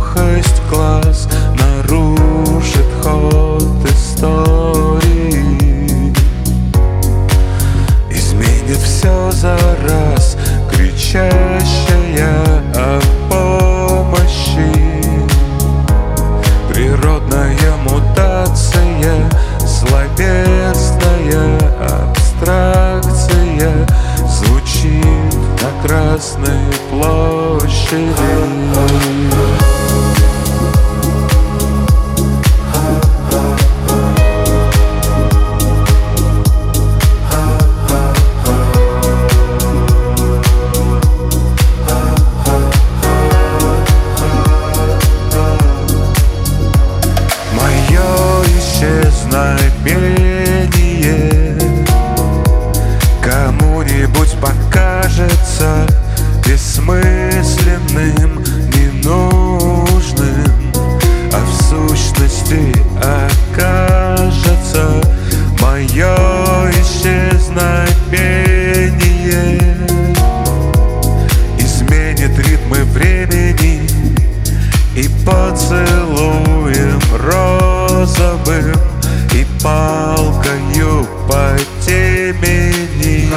сухость глаз нарушит ход истории, изменит все за раз, кричащая о помощи. Природная мутация, словесная абстракция звучит на Красной площади. Исчезновение кому-нибудь покажется бессмысленным, ненужным, а в сущности окажется мое исчезновение изменит ритмы времени и поцелуем розовым и палкою по темени.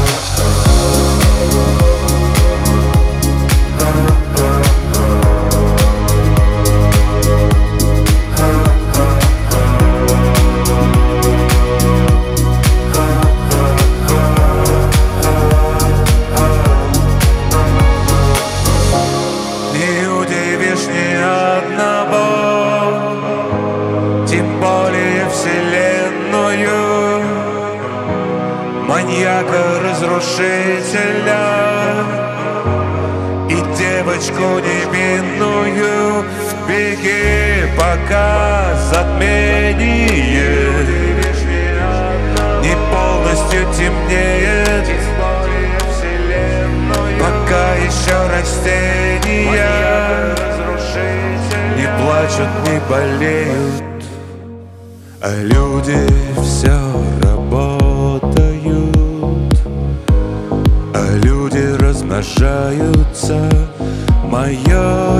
Не удивишь ни одного, тем более вселенную, маньяка-разрушителя и девочку невинную. Беги, пока затмение не полностью темнеет, пока еще растения не плачут, не болеют, а люди все работают, а люди размножаются. Мое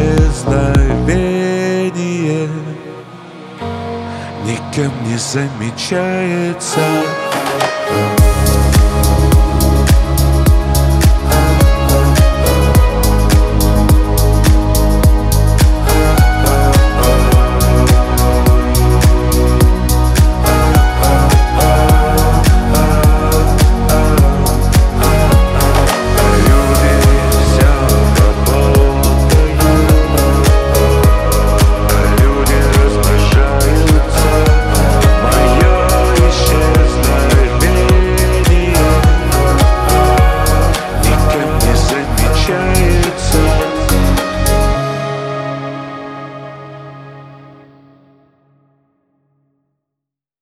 исчезновение никем не замечается.